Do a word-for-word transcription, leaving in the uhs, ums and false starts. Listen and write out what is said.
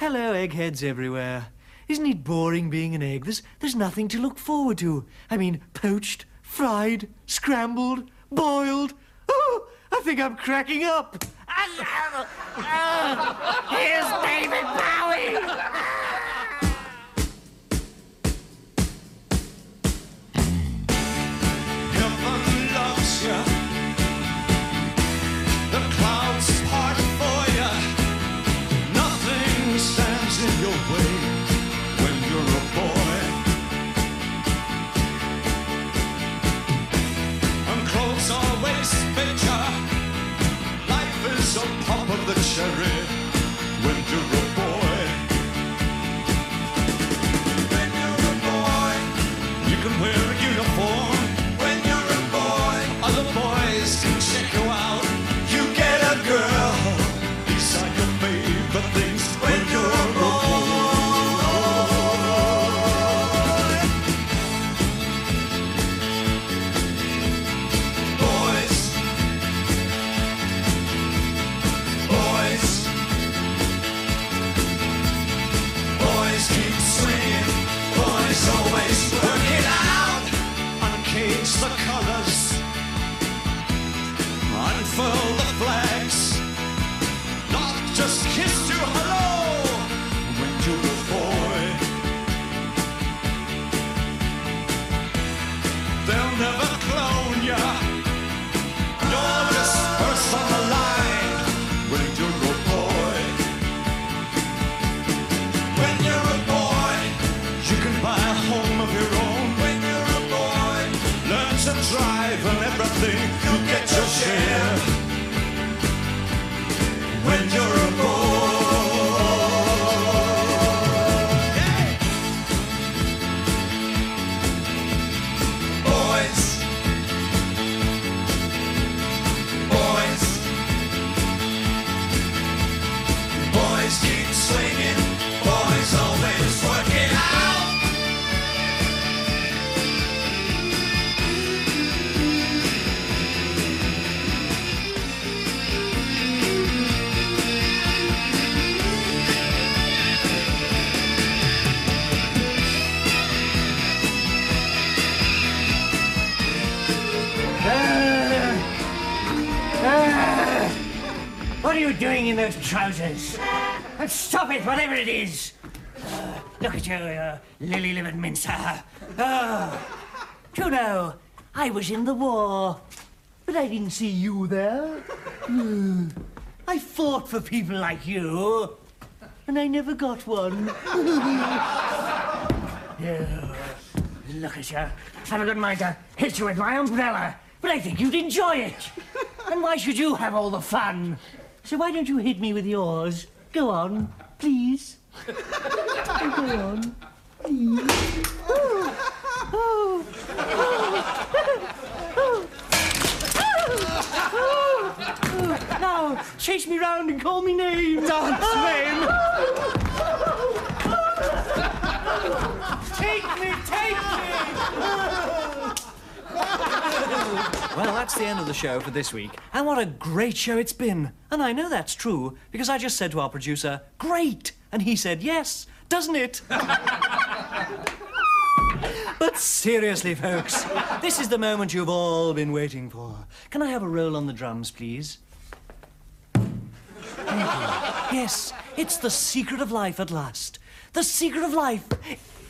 Hello, eggheads everywhere. Isn't it boring being an egg? There's, there's nothing to look forward to. I mean, poached, fried, scrambled, boiled. Oh, I think I'm cracking up. Here's David Bowie! Heaven loves you. The clouds part for you. Nothing stands in your way when you're a boy. And clothes always fit you. Life is a pop of the cherry when you're a boy. When you're a boy, you can wear a uniform. When you're a boy, other boys can check you out. You get a girl. These are your favorite things when you're a boy. Boys, boys, boys keep swinging. Boys always work it out. Uncage the colors. Unfurl the flags. Not just kiss you hello when you're a boy. They'll never clone ya. You're just first on the line when you're a boy. When you're a boy, you can buy a home of your own. When you're a boy, learn to drive and everything, you get your share. When you're a boy. Hey! Boys. Boys. Boys keep swinging. Boys always work it out. What are you doing in those trousers? And stop it, whatever it is. Uh, look at you, uh, lily-livered mincer. Oh. Do you know, I was in the war, but I didn't see you there. Hmm. I fought for people like you, and I never got one. Oh, look at you. I wouldn't mind to hit you with my umbrella, but I think you'd enjoy it. And why should you have all the fun? So why don't you hit me with yours? Go on, please. Oh, go on, please. Oh, oh, oh, oh, oh, oh. Now, chase me round and call me names. Dance, man. Take me, take me! Well, that's the end of the show for this week. And what a great show it's been. And I know that's true because I just said to our producer, great. And he said, yes, doesn't it? But seriously, folks, this is the moment you've all been waiting for. Can I have a roll on the drums, please? Thank you. Yes, it's the secret of life at last. The secret of life